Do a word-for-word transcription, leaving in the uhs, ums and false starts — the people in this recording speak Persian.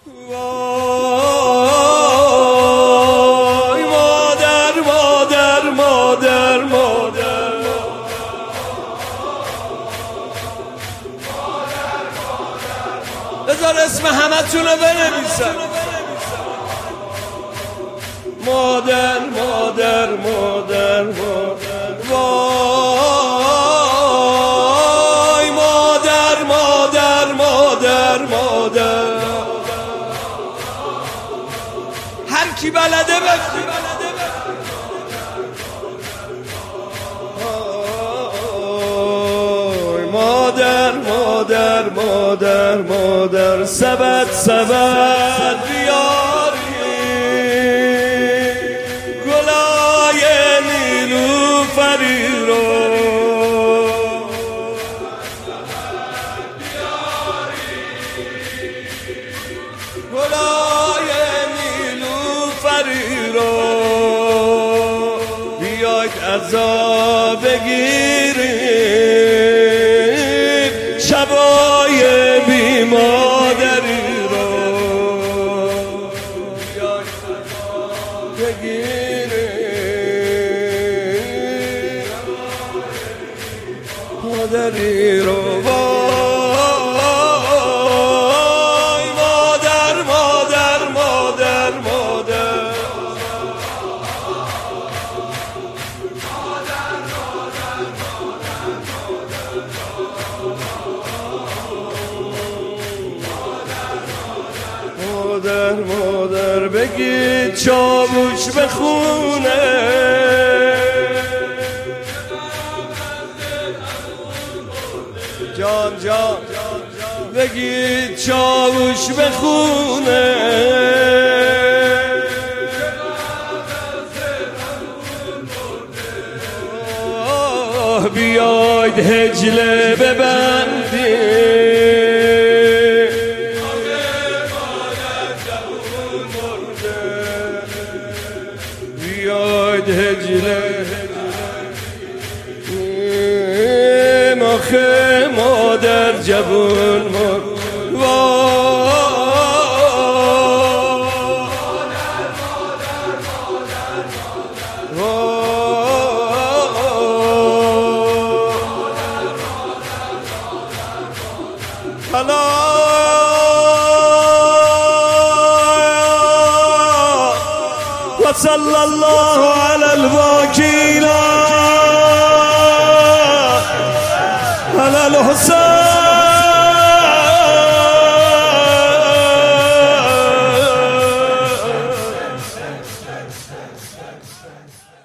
وای مادر مادر مادر مادر بذار اسم همه تونو بنویسم. مادر مادر مادر مادر وای مادر مادر مادر مادر هر کی بلده بخون. مادر مادر مادر مادر سبت سبت بیاری گلای نیلوفری رو گلای نیلوفری رو بیاید عزا بگیرید شبای بی مادری رو بیاید عزا بگیرید مادری رو. مادر مادر بگید چاووش بخونه جان جان بگید چاووش بخونه بیاید هجله ببندید هجله مخه مادر جبون مرد وصلى الله على الباكين على الحسين.